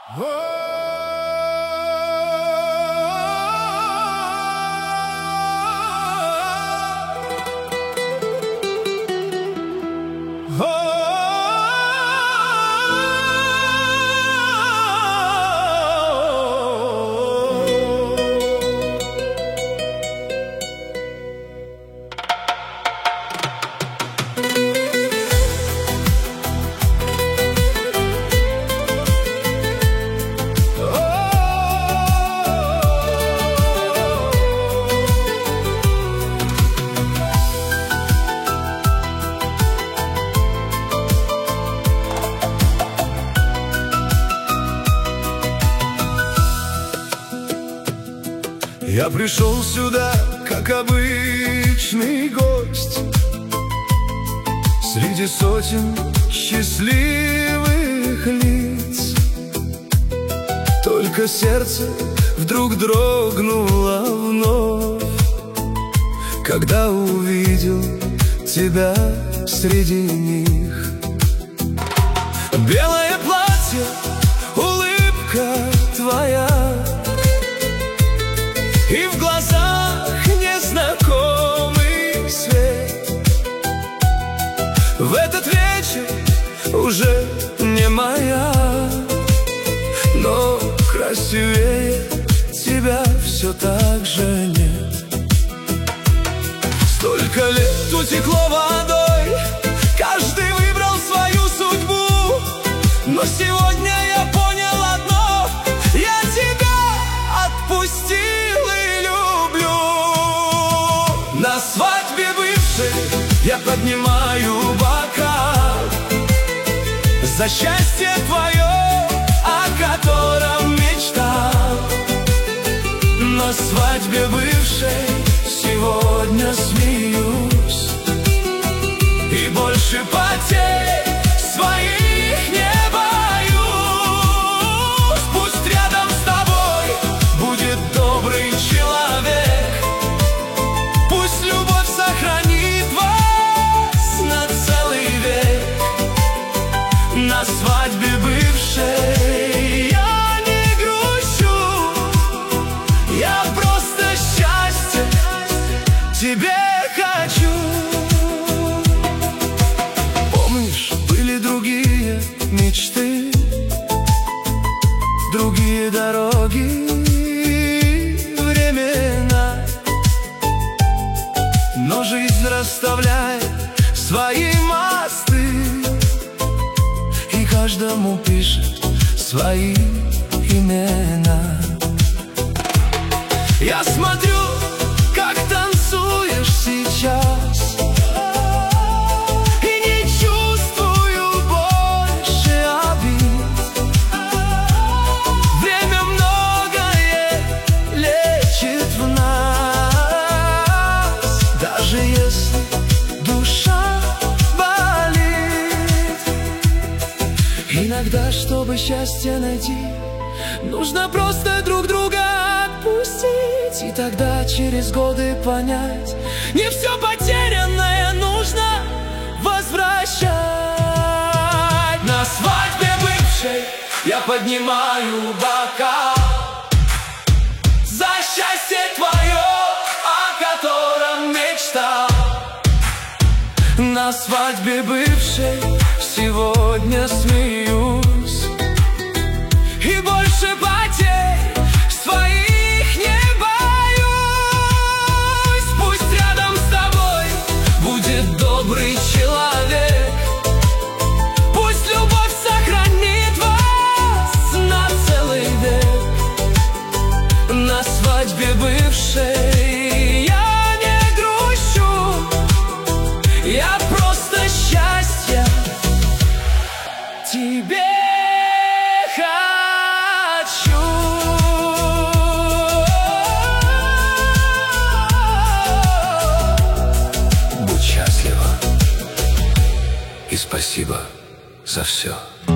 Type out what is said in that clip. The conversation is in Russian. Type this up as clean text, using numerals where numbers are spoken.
Я пришел сюда, как обычный гость, среди сотен счастливых лиц. Только сердце вдруг дрогнуло вновь, когда увидел тебя среди них. Белое платье, улыбка твоя, и в глазах незнакомый свет. В этот вечер уже не моя, но красивее тебя все так же нет. Столько лет утекло водой, каждый выбрал свою судьбу, но сегодня я понял одно: я тебя отпустил. На свадьбе бывшей я поднимаю бокал за счастье твое, о котором мечтал. На свадьбе бывшей сегодня смеюсь, и больше потерь своих не боюсь. Пусть рядом с тобой будет добрый человек, на свадьбе бывшей я не грущу, я просто счастье тебе хочу. Помнишь, были другие мечты, другие дороги, времена, но жизнь расставляет свои мосты, каждому пишет свои имена. Я смотрю, как танцуешь сейчас, и не чувствую больше обид. Время многое лечит в нас, даже если душа болит. Иногда, чтобы счастье найти, нужно просто друг друга отпустить, и тогда через годы понять: не все потерянное нужно возвращать. На свадьбе бывшей я поднимаю бокал за счастье твое, о котором мечтал. На свадьбе бывшей сегодня смеюсь, и больше потерь своих не боюсь. Пусть рядом с тобой будет добрый человек, пусть любовь сохранит вас на целый век. На свадьбе бывшей я не грущу, я просто счастье тебе хочу. Будь счастлива и спасибо за все.